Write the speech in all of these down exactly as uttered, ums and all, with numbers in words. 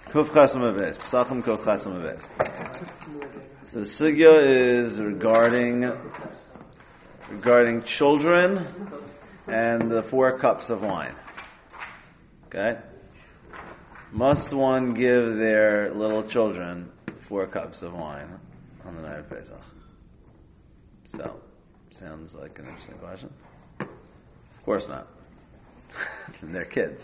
Kuf Chasam Aves. Pesachim Kuf Chasam Aves. So the sugya is regarding regarding children and the four cups of wine. Okay? Must one give their little children four cups of wine on the night of Pesach? So, sounds like an interesting question. Of course not. They're kids.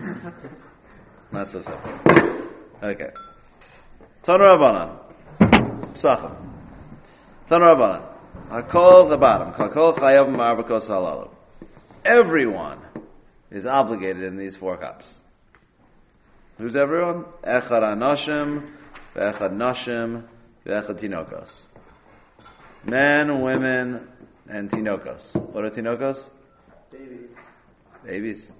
Not so simple. Okay. Tan Rabbanan. Pesachim. Tan Rabbanan. Hakol the bottom. Hakol chayav ma'arbakos halalu. Everyone is obligated in these four cups. Who's everyone? Echad anashim, ve'echad nashim, ve'echad tinokos. Men, women, and tinokos. What are tinokos? Babies. Babies.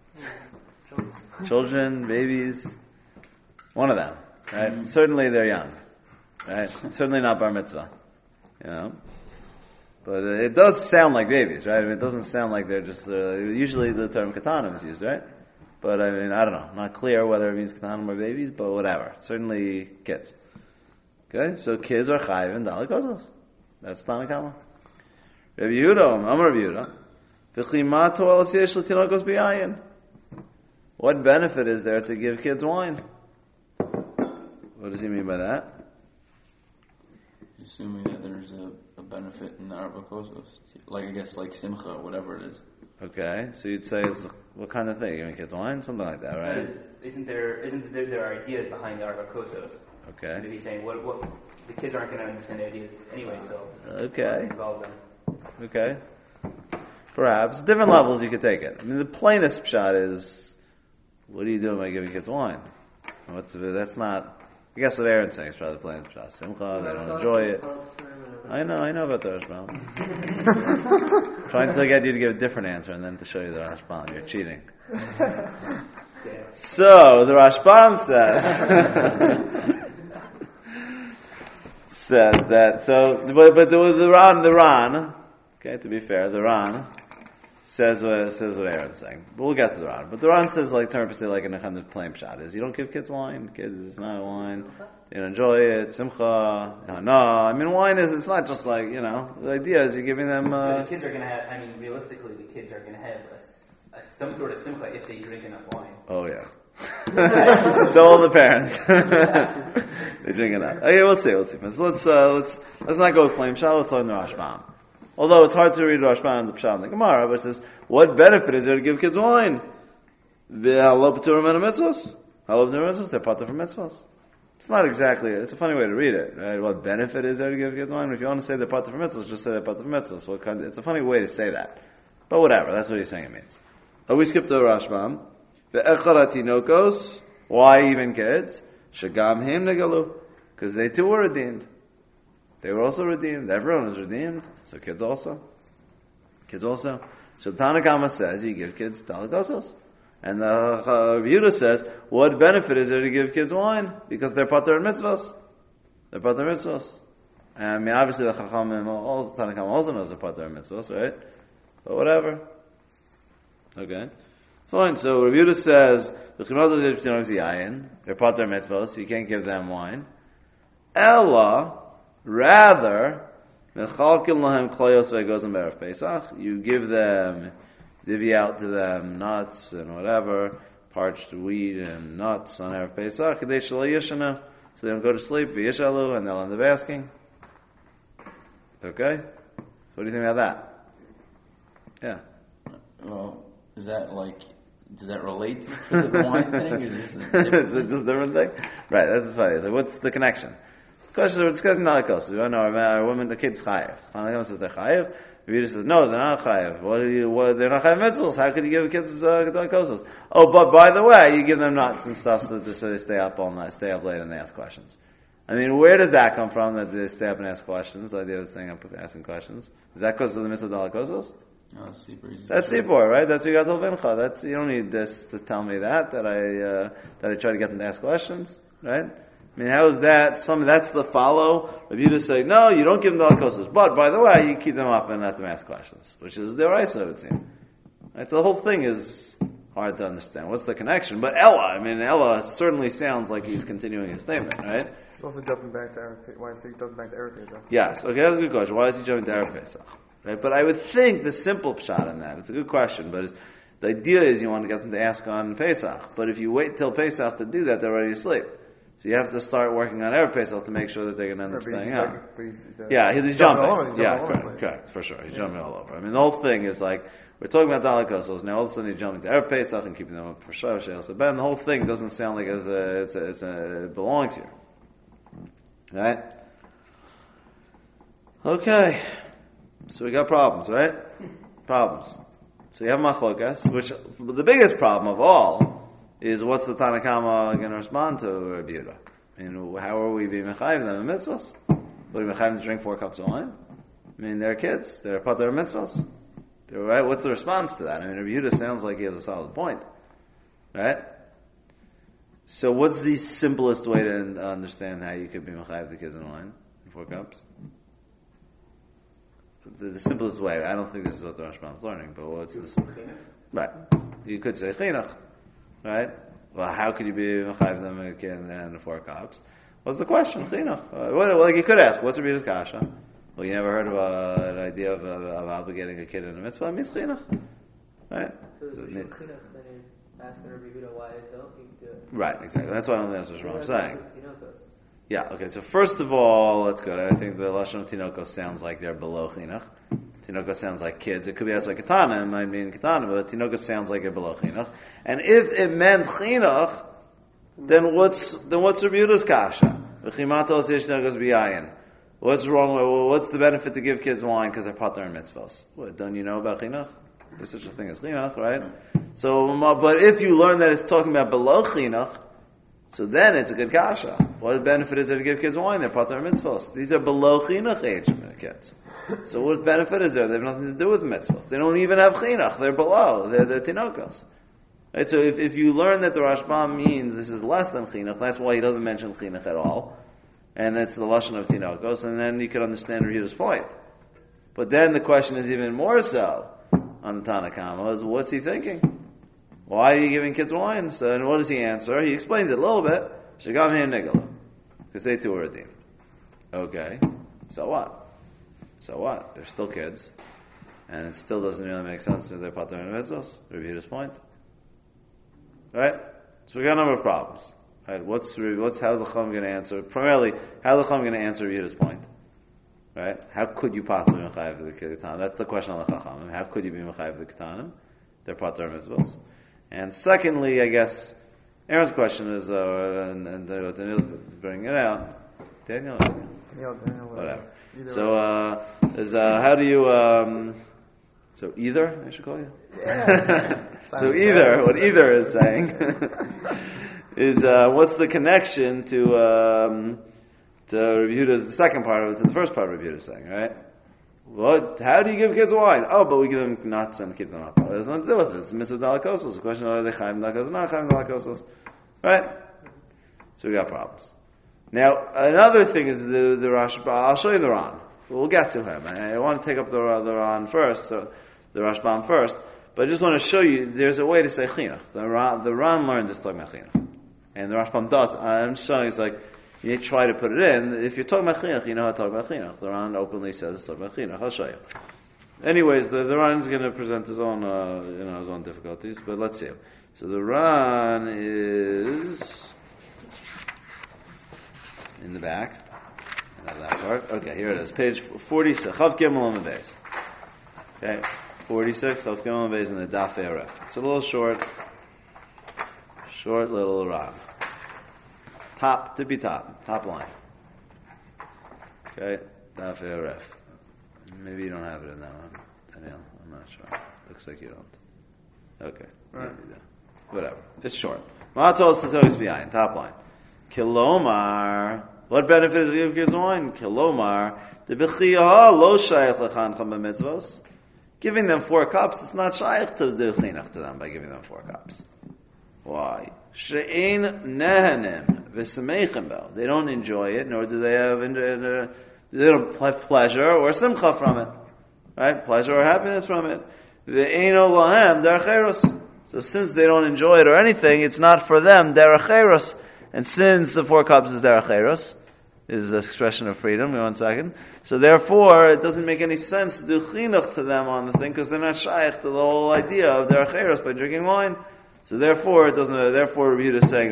Children, babies. One of them. Right? Mm-hmm. Certainly they're young. Right? Certainly not bar mitzvah. You know? But uh, it does sound like babies, right? I mean, it doesn't sound like they're just, uh, usually the term katanim is used, right? But I mean, I don't know. Not clear whether it means katanim or babies, but whatever. Certainly kids. Okay? So kids are chayiv and dalikosos. That's Tanakama. Rabbi Yehuda, Amar Rabbi Yehuda, v'chima to'el yesh l'tinokos b'yayin. What benefit is there to give kids wine? What does he mean by that? Assuming that there's a, a benefit in the arbakosos, like I guess like simcha, whatever it is. Okay, so you'd say it's what kind of thing? Giving kids wine, something like that, right? Is, isn't there isn't there, there are ideas behind the arbakosos? Okay. Maybe he's saying what what the kids aren't going to understand the ideas anyway, so okay, involve them. Okay, perhaps different levels you could take it. I mean, the plainest shot is, what are you doing by giving kids wine? What's the, that's not. I guess what Aaron's saying is probably the plainest shot. Simcha, they don't enjoy it. I know, I know about the Rashbam. Trying to get you to give a different answer and then to show you the Rashbam. You're cheating. So, the Rashbam says, says that, so, but, but the, the Ran, the Ran, okay, to be fair, the Ran says what, says what Aaron's saying. But we'll get to the Ran. But the Ran says, like, turn per se, like in a kind of plain shot is, you don't give kids wine, kids, it's not wine. They don't enjoy it. Simcha. No, no. I mean, wine is, it's not just like, you know, the idea is you're giving them, uh... The kids are going to have, I mean, realistically, the kids are going to have a, a, some sort of simcha if they drink enough wine. Oh, yeah. So all the parents. They drink enough. Okay, we'll see, we'll see. So let's, uh, let's, let's not go with flame shah, let's learn the Rashbam. Although it's hard to read Rashbam and the Pshat and the Gemara, but it says, what benefit is there to give kids wine? Halav p'turim and mitzvos. Halav p'turim and mitzvos, they're part of mitzvos. It's not exactly, it's a funny way to read it, right? What benefit is there to give kids wine? If you want to say they're part of mitzvos, just say they're part of mitzvos. What kind of, it's a funny way to say that. But whatever, that's what he's saying it means. Oh, we skipped the Rashbam. Ve'echad hatinokos, why even kids? Shagam heim negalu. Because they too were redeemed. They were also redeemed. Everyone was redeemed. So kids also. Kids also. So Tanakama says you give kids dalikosos. And the uh, Yehuda says, what benefit is there to give kids wine? Because they're pater mitzvahs. They're pater mitzvahs. And I mean, obviously the Chachamim, all Tanakama also knows they're pater mitzvahs, right? But whatever. Okay. Fine. So Yehuda says, they're pater mitzvahs, so you can't give them wine. Ella, rather, you give them, divvy out to them nuts and whatever, parched wheat and nuts on Erev Pesach, so they don't go to sleep, and they'll end up asking. Okay? So what do you think about that? Yeah. Well, is that like, does that relate to the wine thing, or is this a different Is it just a different thing? Right, that's funny. So what's the connection? Question, we're discussing dalikosos. We don't know, our women, the kids chayiv. Tanakama says they're chayiv. The Yehuda says, no, they're not chayiv. What are you, what, they're not chayiv mitzvahs. How could you give kids uh, dalikosos? Oh, but by the way, you give them nuts and stuff so, that, so they stay up all night, stay up late and they ask questions. I mean, where does that come from, that they stay up and ask questions? The idea of staying up and asking questions. Is that because of the mitzvah dalikosos? No, that's Sipur. That's Sipur, right? That's what you got to Vincha. That's, you don't need this to tell me that, that I, uh, that I try to get them to ask questions, right? I mean, how is that? Some that's the follow. Rabbi Yehuda say, no, you don't give them dalikosos. But by the way, you keep them up and let them ask questions, which is the Raisa, it would seem. Right? So the whole thing is hard to understand. What's the connection? But Ella, I mean, Ella certainly sounds like he's continuing his statement, right? It's also jumping back to Erev. Why is he jumping back to Erev Pesach? Yes. Okay, that's a good question. Why is he jumping to Erev Pesach? Right? But I would think the simple pshat in that, it's a good question, but it's, the idea is you want to get them to ask on Pesach. But if you wait till Pesach to do that, they're already asleep. So you have to start working on Erev Pesach to make sure that they're going to end up staying out. Yeah, he's jumping. jumping. Yeah, jumping correct, correct, for sure. He's yeah. jumping all over. I mean, the whole thing is like, we're talking about Dalikosos, now all of a sudden he's jumping to Erev Pesach and keeping them up for Shav Sheil Saban. The whole thing doesn't sound like it's a, it's a, it's a, it belongs here. Right? Okay. So we got problems, right? Problems. So you have machlokas, which the biggest problem of all is what's the Tanakama going to respond to Rabbi Yehuda? I mean, how are we being mechayiv them in mitzvahs? What are we mechayiv to drink four cups of wine? I mean, they're kids. They're part of their mitzvahs. They're, right? What's the response to that? I mean, Rabbi Yehuda sounds like he has a solid point. Right? So what's the simplest way to understand how you could be mechayiv the kids in wine? In four cups? The, the simplest way, I don't think this is what the Rashbam is learning, but what's the simplest? Right. You could say chinuch. Right? Well, how could you be mechayiv them again and the four cups? What's the question? Chinuch. Uh, well, like you could ask, what's Rabbi Yehuda's kasha? Well, you never heard of uh, an idea of, of, of obligating a kid in a mitzvah? It means chinuch. Right? So it's chinuch, then you're asking Rabbi Yehuda why don't you do it? Right, exactly. That's why I don't think that's what I'm saying. Yeah, okay, so first of all, that's good. I think the Lashon of Tinoko sounds like they're below chinuch. Tinoko sounds like kids. It could be as like katana, it might mean katana, but Tinoko sounds like a below chinuch. And if it meant chinuch, then what's then what's Rabbi Yehuda's kasha? V'chimatos yesh tinokos b'yayin. What's wrong with, what's the benefit to give kids wine because they're pater in mitzvahs? What, don't you know about chinuch? There's such a thing as chinuch, right? So, but if you learn that it's talking about below chinuch, so then it's a good kasha. What benefit is there to give kids wine? They're pater in mitzvahs. These are below chinuch age kids. So what benefit is there? They have nothing to do with mitzvahs. They don't even have chinuch. They're below. They're, they're tinokos. Right? So if, if you learn that the Rashbam means this is less than chinuch, that's why he doesn't mention chinuch at all. And that's the lashon of tinokos, and then you could understand Rabbi Yehuda's point. But then the question is even more so on the Tanakama, is what's he thinking? Why are you giving kids wine? So, and what does he answer? He explains it a little bit. Shagam here nigala. Because they too are redeemed. Okay. So what? So what? They're still kids. And it still doesn't really make sense to their pater and mitzvos. Rabbi Yehuda's point. Right? So we got a number of problems. Right? What's, what's, how's the Chacham going to answer? Primarily, how's the Chacham going to answer Rabbi Yehuda's point? Right? How could you possibly be mechayiv the ketanim? That's the question on the Chacham. How could you be mechayiv the ketanim? They're pater and mitzvos. And secondly, I guess, Aaron's question is, uh, and, and uh, Daniel bring it out. Daniel? Daniel, Daniel. Whatever. Either so, uh, is, uh, how do you, um, so either, I should call you? Yeah. So either, what either is saying, is, uh, what's the connection to, um, to Rabbi Yehuda's, the second part of it, to the first part of Rabbi Yehuda's saying, right? What? How do you give kids wine? Oh, but we give them nuts and keep them up. It has nothing to do with it. It's mitzvah dalikosos. The question is, are they chayim dalikosos or not chayim dalikosos? Right? So we got problems. Now, another thing is the, the Rashba. I'll show you the Ran. We'll get to him. I, I want to take up the, the Ran first, so the Rashbam first, but I just want to show you there's a way to say chinuch. The Ran, the Ran learned this talking about chinuch. And the Rashbam does. I'm just showing you, it's like, you try to put it in. If you're talking about chinuch, you know how to talk about chinuch. The Ran openly says it's talking about chinuch. I'll show you. Anyways, the, the Ran is going to present his own, uh, you know, his own difficulties, but let's see. So the Ran is in the back. I have that part. Okay, here it is. Page forty-six. Chav Gimel on the base. Okay, forty-six. Chav Gimel on the base in the Daf Eref. It's a little short, short little Ran. Top, to be top, top line. Okay, Daf Eref. Maybe you don't have it in that one, Daniel. I'm not sure. Looks like you don't. Okay, right. Whatever. It's short. Ma'atos Tatois B'yayin, top line. Kilomar. What benefit is it to give kids wine? Kilomar. The B'chiyah lo shayach lechancham b'mitzvos. Giving them four cups, it's not shayach to do chinuch to them by giving them four cups. Why? She'ein nehenim v'semeichem bo. They don't enjoy it, nor do they have, uh, they don't have pleasure or simcha from it. Right? Pleasure or happiness from it. V'eino lahem dercheros. So So since they don't enjoy it or anything, it's not for them derech chayros. And since the four cups is derech chayros, is the expression of freedom. Wait one second. So therefore, it doesn't make any sense to do chinuch to them on the thing because they're not shaykh to the whole idea of derech chayros by drinking wine. So therefore, it doesn't. Therefore, Rabbi Yehuda is saying,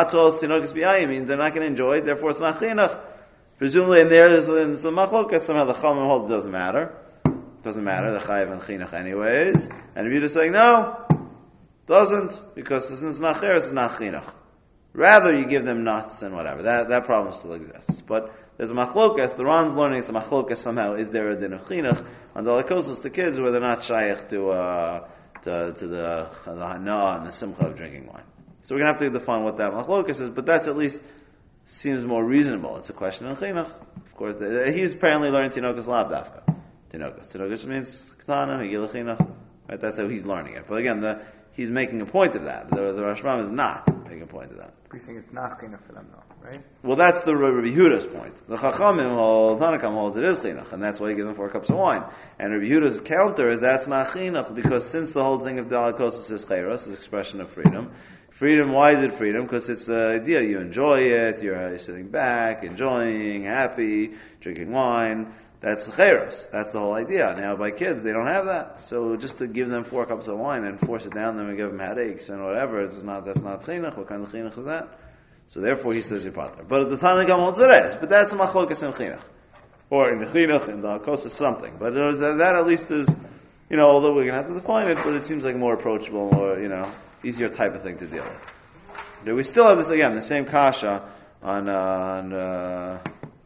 I mean, they're not going to enjoy it. Therefore, it's not chinuch. Presumably, in there, there's, there's the machlokas. Somehow the Chachamim hold it doesn't matter. It doesn't matter. The chayav and chinuch anyways. And Rabbi Yehuda is saying, no, doesn't, because since it's not chayros, it's not chinuch. Rather, you give them nuts and whatever. That that problem still exists. But there's a machlokas. The Ran's learning it's a machlokas somehow. Is there a din of chinuch on the lakosos to kids where they're not shaykh to uh, to to the the hana and the simcha of drinking wine? So we're gonna have to define what that machlokas is. But that's at least seems more reasonable. It's a question of chinuch. Of course, the, he's apparently learning tinokas lav dafka. Tinokas. Tinokas means katanim higil chinuch. Right? That's how he's learning it. But again, the he's making a point of that. The, the Rashbam is not making a point of that. You're saying it's not chinuch for them, though, right? Well, that's the Rabbi Yehuda's point. The Chachamim hold, Tanakam holds it is chinuch, and that's why you give them four cups of wine. And Rabbi Yehuda's counter is that's not chinuch, because since the whole thing of Dalakos is chayros, is expression of freedom. Freedom, why is it freedom? Because it's the idea, you enjoy it, you're, you're sitting back, enjoying, happy, drinking wine. That's the chayros. That's the whole idea. Now, by kids, they don't have that. So just to give them four cups of wine and force it down them and give them headaches and whatever, it's not, that's not chinuch. What kind of chinuch is that? So therefore, he says you're pater. But the Tanakam holds it is. But that's a machlokas in chinuch. Or in the chinuch, in the kos is something. But it was, that at least is, you know, although we're going to have to define it, but it seems like more approachable, more, you know, easier type of thing to deal with. But we still have this, again, the same kasha on, uh, on uh,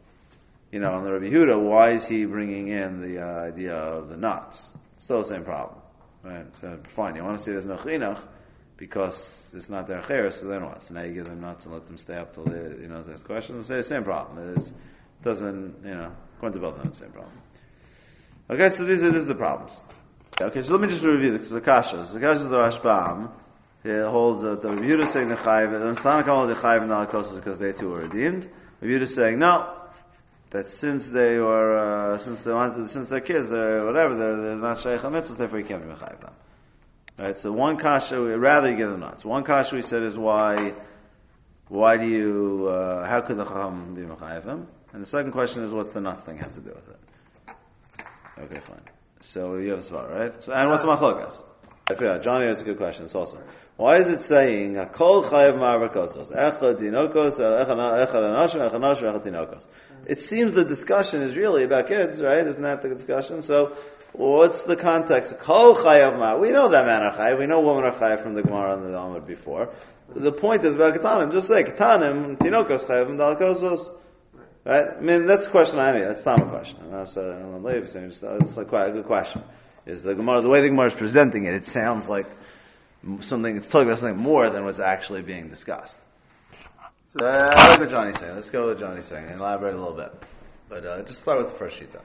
you know, on the Rabbi Yehuda. Why is he bringing in the uh, idea of the nuts? Still the same problem. Right? So, fine, you want to say there's no chinuch, because it's not their chayros, so then what? So now you give them nuts and let them stay up till they, you know, there's questions. Say the same problem. It is, doesn't, you know, according to both of them, the same problem. Okay, so these are, these are the problems. Okay, so let me just review the, the kashas. The kashas of the Rashbam, it holds that the Rabbi Yehuda is saying the chayiv, the Tanakh holds the chayiv and the alakos because they too were redeemed. Rabbi Yehuda is saying, no, that since they were, uh, since they wanted, since they're kids, or whatever, they're, they're not shaykh ha-mitzvah, therefore you can't be mechayiv them. Right, so one kasha, we rather you give them nuts. One kasha we said is why, why do you, uh, how could the chacham be mechayivim? And the second question is what's the nuts thing have to do with it? Okay, fine. So you have a spot, right? So, and what's the machlokas? I forgot, Johnny has a good question, it's awesome. Why is it saying, kol chayiv ma'avakotos, echad tinokos, echad anashim, echad anashim, echad tinokos? It seems the discussion is really about kids, right? Isn't that the discussion? So, what's the context? Kol chayav ma. We know that man are chayav. We know women are chayav from the Gemara and the Talmud before. The point is about katanim. Just say katanim, tinokos chayav, and dalakosos. Right? I mean, that's the question I need. That's not a question. And that's uh, it's like quite a good question. Is the Gemara, the way the Gemara is presenting it, it sounds like something, it's talking about something more than what's actually being discussed. So, uh, I like what Johnny's saying. Let's go with what Johnny's saying and elaborate a little bit. But uh, just start with the first sheet though.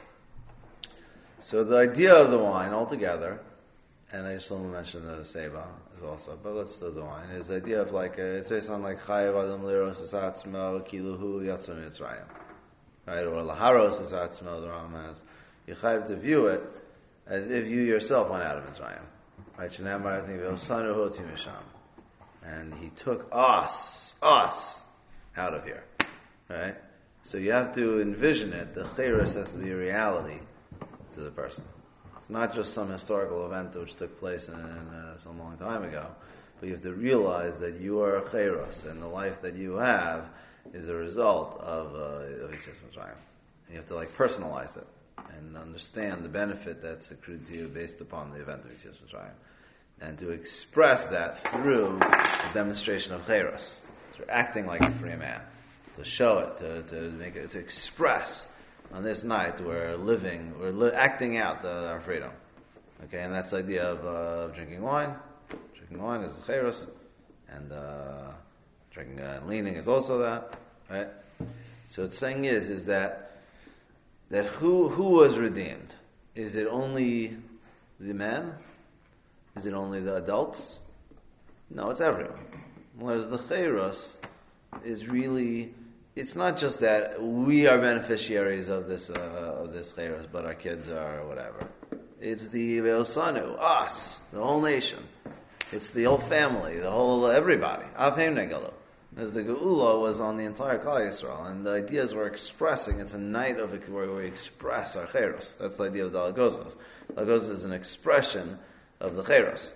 So the idea of the wine altogether, and I just want to mention the Seba is also, but let's do the wine, is the idea of like, uh, it's based on like, Chayav Adam Liros Esatzmo, Kiluhu Yatzum Yitzrayim. Right? Or Laharos Esatzmo, the Ram has. You chayav to view it as if you yourself went out of Mitzrayim. Right? Shenamar, I think, V'osanu Hoti Misham. And he took us, us, out of here. Right? So you have to envision it, the Chayros has to be a reality to the person. It's not just some historical event which took place in, in uh, some long time ago, but you have to realize that you are a chayros, and the life that you have is a result of uh, of Yetzias Mitzrayim. You have to like personalize it and understand the benefit that's accrued to you based upon the event of Yetzias Mitzrayim, and to express that through a demonstration of chayros, through acting like a free man, to show it, to to make it, to express. On this night, we're living, we're li- acting out uh, our freedom. Okay, and that's the idea of uh, drinking wine. Drinking wine is the chayros, and uh, drinking uh, and leaning is also that, right? So the saying is, is that that who who was redeemed? Is it only the men? Is it only the adults? No, it's everyone. Whereas the chayros is really. It's not just that we are beneficiaries of this uh, of this chayros, but our kids are whatever. It's the Ve'osanu, us, the whole nation. It's the whole family, the whole everybody. Avheim Negalu. As the Geula was on the entire Klal Yisrael, and the ideas we're expressing. It's a night of where we express our Cheros. That's the idea of Dalagozos. Dalagozos is an expression of the Cheros.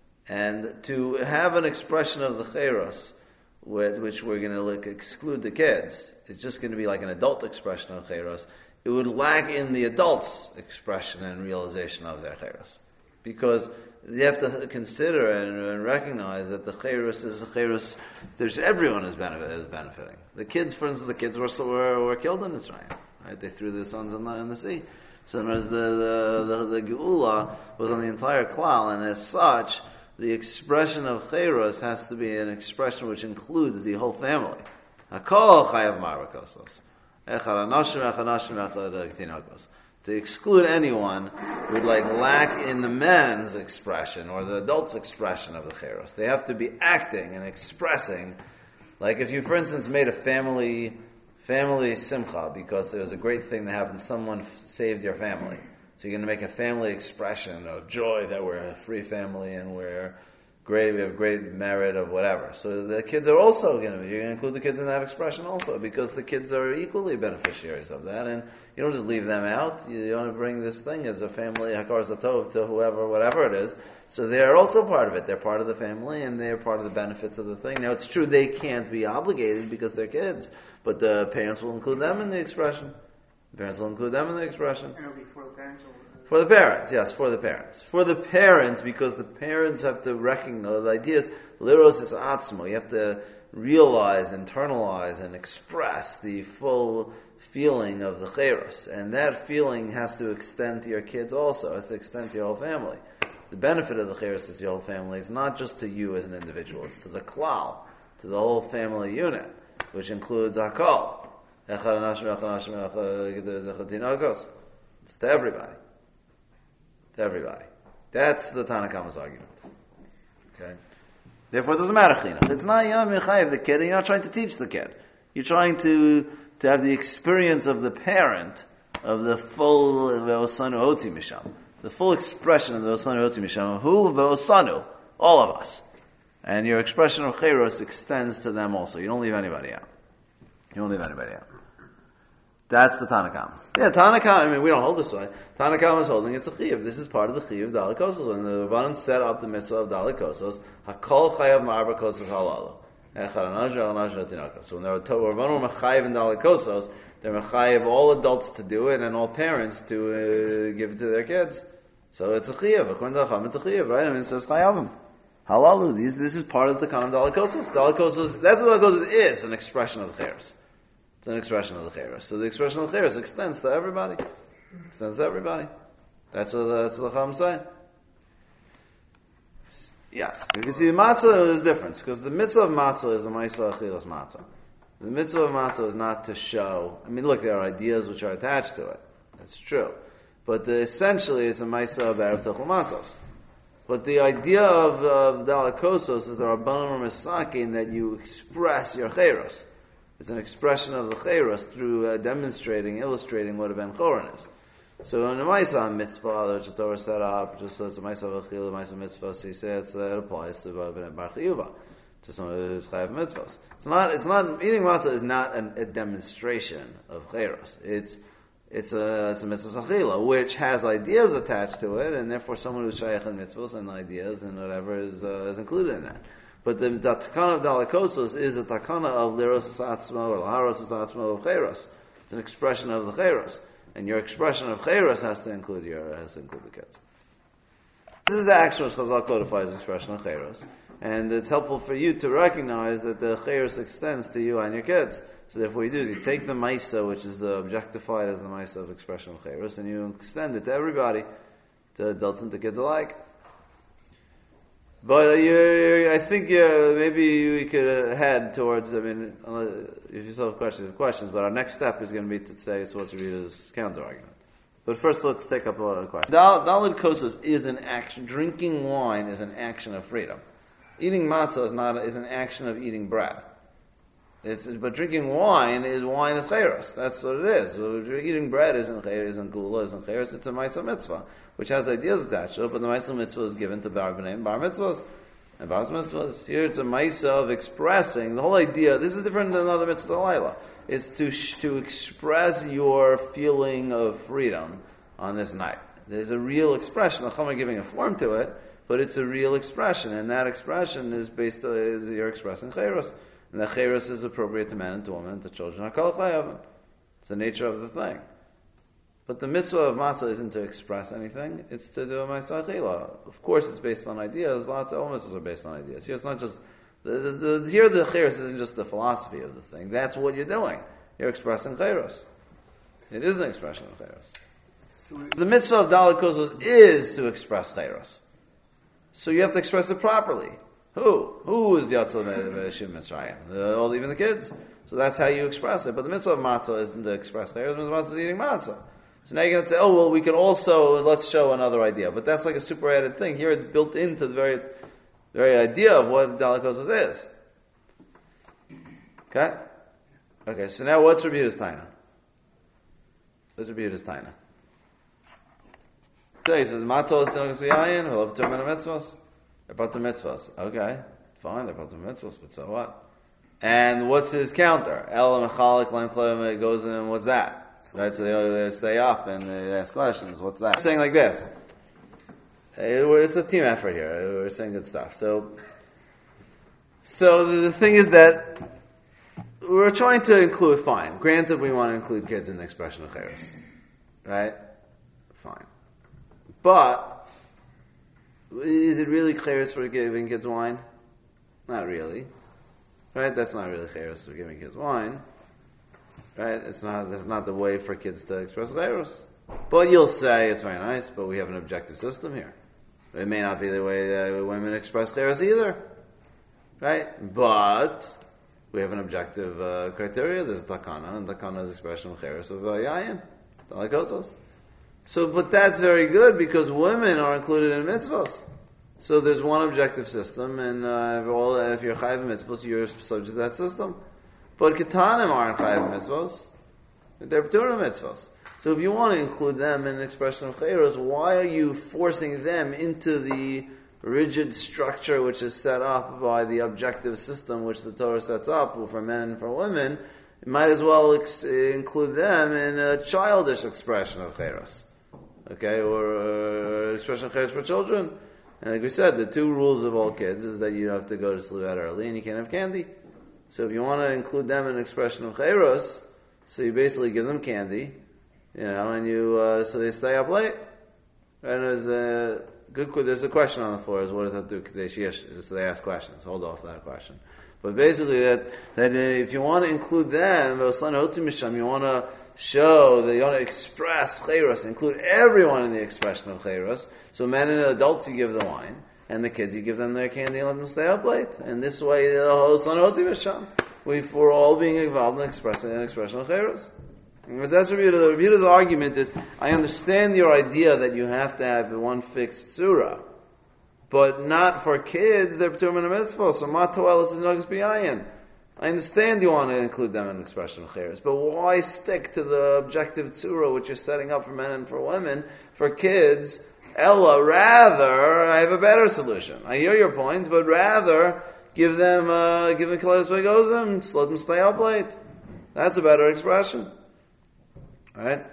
And to have an expression of the Cheros, with which we're going to like, exclude the kids, it's just going to be like an adult expression of Cheros. It would lack in the adults' expression and realization of their Cheros. Because you have to consider and, and recognize that the Cheros is a Cheros, there's everyone is, benefit, is benefiting. The kids, for instance, the kids were, were, were killed in Mitzrayim. Right? They threw their sons in the, in the sea. So in other words, the, the, the, the Geula was on the entire Klal, and as such, the expression of Cheros has to be an expression which includes the whole family. Hakol chayav marakosos. Echad anashim, echad anashim, echad tinokos. To exclude anyone would like lack in the men's expression or the adult's expression of the Cheros. They have to be acting and expressing. Like if you, for instance, made a family family simcha because there was a great thing that happened, someone f- saved your family. So you're going to make a family expression of joy that we're a free family and we're great, we have great merit of whatever. So the kids are also going to be, you're going to include the kids in that expression also, because the kids are equally beneficiaries of that, and you don't just leave them out. You, you want to bring this thing as a family, Hakar Zatov, to whoever, whatever it is. So they're also part of it. They're part of the family, and they're part of the benefits of the thing. Now it's true they can't be obligated because they're kids, but the parents will include them in the expression. The parents will include them in the expression. And it'll be for the parents or For the parents, yes, for the parents. For the parents, because the parents have to recognize, the idea is, liros is atzmo, you have to realize, internalize, and express the full feeling of the cheros. And that feeling has to extend to your kids also, it has to extend to your whole family. The benefit of the cheros is your whole family. It's not just to you as an individual, it's to the klal, to the whole family unit, which includes hakol. It's to everybody. To everybody. That's the Tanakama's argument. Okay? Therefore, it doesn't matter chinuch. It's not, you're not mechayev the kid, and you're not trying to teach the kid. You're trying to to have the experience of the parent of the full ve'osanu oti misham, the full expression of the ve'osanu oti misham. Who ve'osanu? All of us. And your expression of cheros extends to them also. You don't leave anybody out. You don't leave anybody out. That's the Tanakam. Yeah, Tanakam, I mean, we don't hold this way. Tanakam is holding it's a chiyuv. This is part of the chiyuv of Dalikosos. When the Rabbanan set up the mitzvah of Dalikosos, Hakol chayav ma'arba kosos halalu. So when the Rabbanan were mechayev in Dalikosos, they're mechayev all adults to do it and all parents to uh, give it to their kids. So it's a chiyuv. According to Chacham, it's a chiyuv, right? I mean, it says chayavim. Halalu. These, this is part of the Tanakam Dalikosos. Dalikosos, that's what Dalikosos is, an expression of the cheros. It's an expression of the cheros. So the expression of the cheros extends to everybody. Extends to everybody. That's what the, that's what the Chacham say. Yes. You can see the matzah, there's a difference. Because the mitzvah of matzah is a ma'aseh achilas matzah. The mitzvah of matzah is not to show. I mean, look, there are ideas which are attached to it. That's true. But the, essentially, it's a ma'aseh of erev techul matzos. But the idea of, of Dalikosos is the Rabbanan are misakin that you express your cheros. It's an expression of the cheros through uh, demonstrating, illustrating what a ben choron is. So in a ma'aseh mitzvah, which the Torah set up, just so it's a ma'aseh v'chil, a ma'aseh mitzvah, so he said so that applies to ben bar chiyuva, to someone who's chayav mitzvahs. It's not. It's not. Eating matzah is not an, a demonstration of cheros. It's it's a it's a mitzvah achila, which has ideas attached to it, and therefore someone who's shayach in mitzvahs and ideas and whatever is uh, is included in that. But the, the takana of Dalikosos is a takana of liros atzmo or laharos atzmo of cheros. It's an expression of the cheros, and your expression of cheros has to include your has to include the kids. This is the action which Chazal codifies the expression of cheros, and it's helpful for you to recognize that the cheros extends to you and your kids. So therefore, what you do is you take the ma'isa, which is the objectified as the ma'isa of expression of cheros, and you extend it to everybody, to adults and to kids alike. But uh, you, I think uh, maybe we could uh, head towards, I mean, uh, if you still have questions, questions, but our next step is going to be to say, so what's Rita's counter-argument. But first let's take up a lot of questions. Dal- Dalid Kosos is an action, drinking wine is an action of freedom. Eating matzah is not, is an action of eating bread. It's, but drinking wine is, wine is chayros. That's what it is. So eating bread isn't chayros, isn't gula, isn't chayros, it's a ma'aseh mitzvah, which has ideas attached to it, but the ma'aseh mitzvah is given to bar b'nai and bar mitzvahs. and bas mitzvahs. Here it's a ma'isa of expressing the whole idea. This is different than another mitzvah laila. It's to sh- to express your feeling of freedom on this night. There's a real expression. The Chacham are giving a form to it, but it's a real expression, and that expression is based on is you're expressing chayros, and that chayros is appropriate to men and to women, to children. It's the nature of the thing. But the mitzvah of matzah isn't to express anything; it's to do a ma'aseh achila. Of course, it's based on ideas. Lots of all mitzvahs are based on ideas. Here, it's not just the, the, the, here. The chayros isn't just the philosophy of the thing. That's what you're doing. You're expressing chayros. It is an expression of chayros. The mitzvah of Dalet Kozos is to express chayros. So you have to express it properly. Who? Who is Yatzil Meshiv Mitzrayim? All even the kids. So that's how you express it. But the mitzvah of matzah isn't to express chayros. The mitzvah of matzah is eating matzah. So now you're going to say, oh, well, we can also, let's show another idea. But that's like a super added thing. Here it's built into the very, very idea of what Dalet Kozos is. Okay? Okay, so now what's Rabbi Yehuda's taina? What's Rabbi Yehuda's taina? So he says, Matos Tinogas V'yayin, we'll have two men of mitzvahs. They're about the mitzvahs. Okay, fine, they're about the mitzvahs, but so what? And what's his counter? El Mechalik, Lam Klayim, it goes in, what's that? Right, so they, they stay up and they ask questions. What's that? Saying like this. It's a team effort here. We're saying good stuff. So, so the thing is that we're trying to include, fine. Granted, we want to include kids in the expression of chayros. Right? Fine. But, is it really chayros for giving kids wine? Not really. Right? That's not really chayros for giving kids wine. Right? It's not, that's not the way for kids to express chayros. But you'll say, it's very nice, but we have an objective system here. It may not be the way that women express chayros either. Right? But, we have an objective uh, criteria. There's takana, and takana is expression of chayros of yayin. Dalet Kozos. So, but that's very good because women are included in mitzvahs. So there's one objective system, and uh, if, all, if you're chayav mitzvahs, you're subject to that system. But ketanim aren't chayav mitzvahs; they're p'turim mitzvahs. So if you want to include them in an expression of chayros, why are you forcing them into the rigid structure which is set up by the objective system which the Torah sets up for men and for women? You might as well ex- include them in a childish expression of chayros. Okay, or uh, expression of chayros for children. And like we said, the two rules of all kids is that you have to go to sleep out early and you can't have candy. So if you want to include them in an expression of chayros, so you basically give them candy, you know, and you uh, so they stay up late. And there's a good. There's a question on the floor: is what does that do? So they ask questions. Hold off that question. But basically, that that if you want to include them, you want to show that you want to express chayros, include everyone in the expression of chayros. So men and adults, you give the wine. And the kids, you give them their candy and let them stay up late. And this way, the whole son of Misham, we we're all being involved in expressing an expression of chayros. That's Rabbi Yehuda. Rabbi Yehuda's argument is, I understand your idea that you have to have one fixed surah, but not for kids. They're p'turim in a mitzvah. So matoel is nagas b'yayin. I understand you want to include them in an expression of chayros, but why stick to the objective surah which you're setting up for men and for women for kids? Ella, rather, I have a better solution. I hear your point, but rather give them, uh, give them kilos v'gozim, let them stay up late. That's a better expression, right?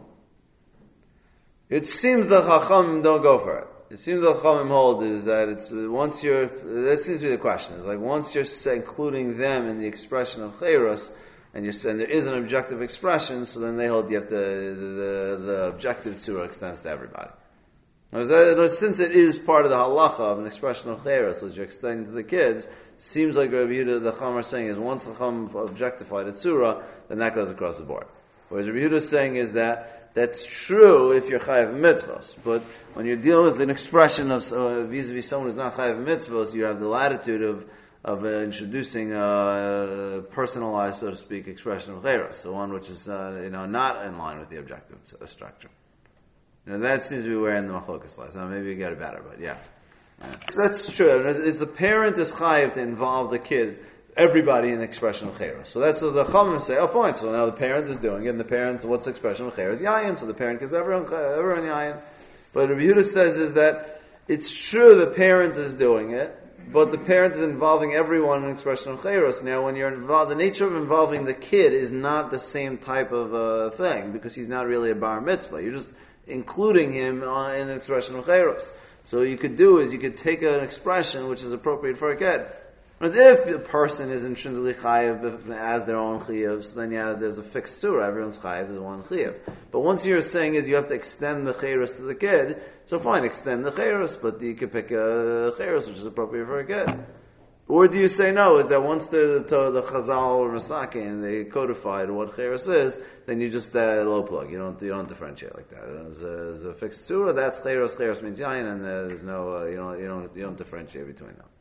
It seems the Chacham don't go for it. It seems the Chachamim hold is that it's once you're. That seems to be the question. It's like once you're including them in the expression of chayros, and you're saying there is an objective expression, so then they hold you have to the the, the objective surah extends to everybody. Since it is part of the halacha of an expression of chayros, as you're extending to the kids, it seems like Rabbi Yehuda, the Chacham are saying is once the Chacham objectified a surah, then that goes across the board. Whereas Rabbi Yehuda is saying is that that's true if you're chayav mitzvos, but when you're dealing with an expression of uh, vis-a-vis someone who's not chayav mitzvos, you have the latitude of of uh, introducing a personalized, so to speak, expression of chayros, so one which is uh, you know not in line with the objective structure. You know, that seems to be where in the machlokas lies. Now maybe you get it better, but yeah. yeah. So that's true. If the parent is chayav to involve the kid, everybody in the expression of chayros. So that's what the Chachamim say, oh fine, so now the parent is doing it, and the parent, what's the expression of chayros? Yayin, so the parent gives everyone, everyone yayin. But Rabbi Yehuda says is that it's true the parent is doing it, but the parent is involving everyone in an expression of chayros. Now, when you're involved, the nature of involving the kid is not the same type of uh, thing, because he's not really a bar mitzvah. You're just including him uh, in an expression of chayros. So what you could do is you could take an expression which is appropriate for a kid. But if a person is intrinsically chayiv as their own chayiv, so then yeah, there's a fixed surah. Everyone's chayiv, there's one chayiv. But once you're saying is you have to extend the chayros to the kid, so fine, extend the chayros, but you could pick a chayros which is appropriate for a kid. Or do you say no? Is that once the the, the Chazal or Masake and they codified what chayros is, then you just uh, low plug. You don't you don't differentiate like that. There's a, there's a fixed surah. That's chayros. Chayros means yayin, and there's no uh, you know you don't you don't differentiate between them.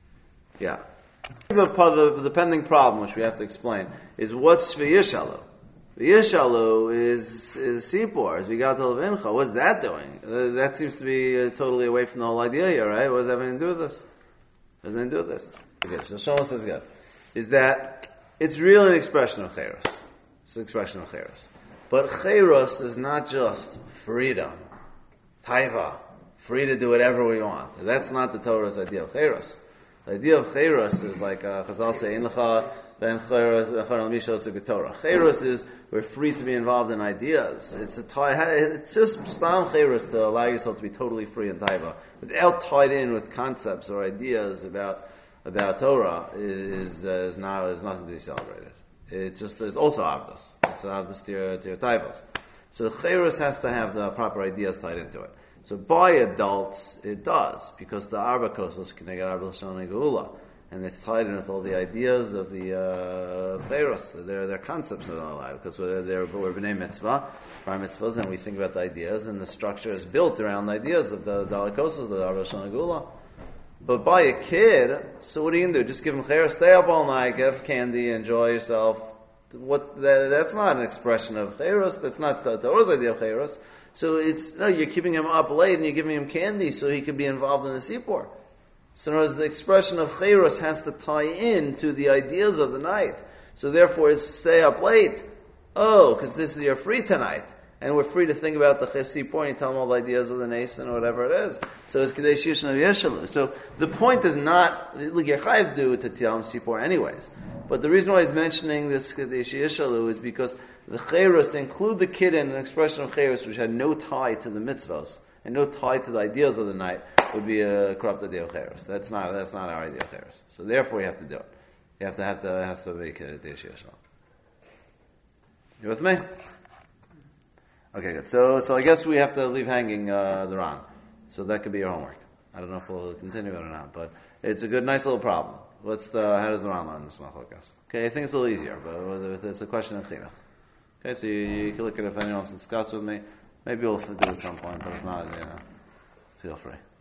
Yeah. The, the, the pending problem, which we have to explain, is what's v'yishalu? V'yishalu is is sipor, as we got to Levincha. What's that doing? Uh, that seems to be uh, totally away from the whole idea here, right? What does that have anything to do with this? What does that have anything to do with this? Okay, so Shlomo says good. Is that it's really an expression of chayros. It's an expression of chayros. But chayros is not just freedom, taiva, free to do whatever we want. That's not the Torah's idea of chayros. The idea of chayros is like uh, Chazal say, "In lecha ben chayros echad mishos b'Torah." Chayros is we're free to be involved in ideas. It's a tie. It's just stam chayros to allow yourself to be totally free in taiva, without tied in with concepts or ideas about about Torah is uh, is not is nothing to be celebrated. It just is also avdos. It's avdos to your to your taivos. So the chayros has to have the proper ideas tied into it. So by adults, it does, because the arba kosos keneged arba l'shon geula, and it's tied in with all the ideas of the chayros. Uh, they're they're concepts of our life, because we're, they're, we're b'nei mitzvah, bar mitzvahs, and we think about the ideas, and the structure is built around the ideas of the dalakosas, the arba l'shon geula. But by a kid, so what are you going to do? Just give him chayros, stay up all night, give candy, enjoy yourself. What that, that's not an expression of chayros. That's not the Torah's idea of chayros. So it's, no, you're keeping him up late and you're giving him candy so he can be involved in the sipor. So in other words, the expression of chayros has to tie in to the ideas of the night. So therefore it's stay up late. Oh, because this is, you're free tonight. And we're free to think about the sipor and you tell him all the ideas of the nason or whatever it is. So it's kadesh yishna v'yeshalu. So the point is not, like you're chayiv do to tell him sipor anyways. But the reason why he's mentioning this kadesh yishalu is because the chayros, to include the kid in an expression of chayros which had no tie to the mitzvos and no tie to the ideas of the night would be a corrupt idea of chayros. That's not that's not our idea of chayros. So therefore, you have to do it. You have to have to has to be kadesh yishalu. You with me? Okay, good. So so I guess we have to leave hanging uh, the Ran. So that could be your homework. I don't know if we'll continue it or not, but it's a good, nice little problem. What's the how does the Ran learn this machlokas? Okay, I think it's a little easier, but it's a question of chinuch. Okay, so you, you can look at it if anyone wants to discuss with me. Maybe we'll do it at some point, but if not, you know, feel free.